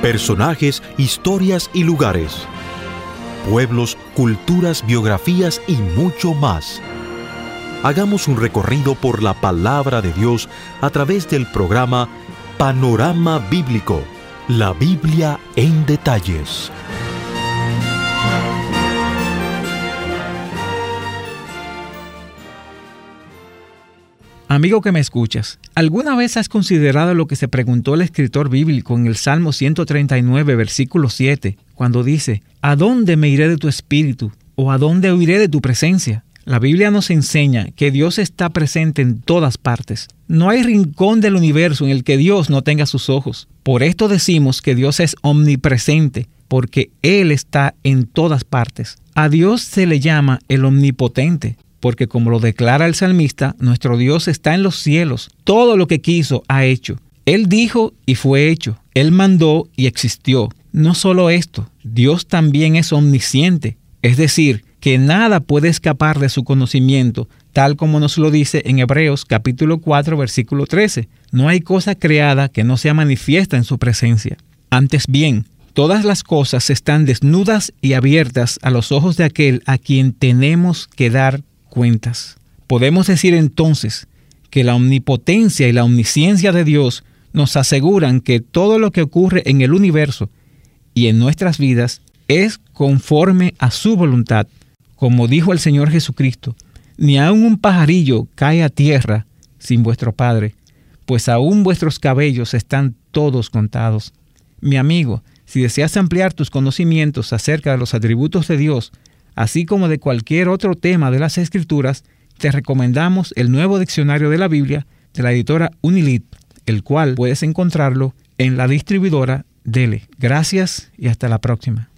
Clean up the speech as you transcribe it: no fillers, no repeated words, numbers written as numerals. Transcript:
Personajes, historias y lugares. Pueblos, culturas, biografías y mucho más. Hagamos un recorrido por la palabra de Dios a través del programa Panorama Bíblico, la Biblia en detalles. Amigo que me escuchas, ¿alguna vez has considerado lo que se preguntó el escritor bíblico en el Salmo 139, versículo 7, cuando dice: ¿A dónde me iré de tu espíritu? ¿O a dónde huiré de tu presencia? La Biblia nos enseña que Dios está presente en todas partes. No hay rincón del universo en el que Dios no tenga sus ojos. Por esto decimos que Dios es omnipresente, porque Él está en todas partes. A Dios se le llama el omnipotente, porque como lo declara el salmista, nuestro Dios está en los cielos. Todo lo que quiso ha hecho. Él dijo y fue hecho. Él mandó y existió. No solo esto, Dios también es omnisciente, es decir, que nada puede escapar de su conocimiento, tal como nos lo dice en Hebreos capítulo 4, versículo 13. No hay cosa creada que no sea manifiesta en su presencia. Antes bien, todas las cosas están desnudas y abiertas a los ojos de aquel a quien tenemos que dar cuentas. Podemos decir entonces que la omnipotencia y la omnisciencia de Dios nos aseguran que todo lo que ocurre en el universo y en nuestras vidas es conforme a su voluntad. Como dijo el Señor Jesucristo: ni aun un pajarillo cae a tierra sin vuestro Padre, pues aún vuestros cabellos están todos contados. Mi amigo, si deseas ampliar tus conocimientos acerca de los atributos de Dios, así como de cualquier otro tema de las Escrituras, te recomendamos el nuevo diccionario de la Biblia de la editora Unilit, el cual puedes encontrarlo en la distribuidora Dele. Gracias y hasta la próxima.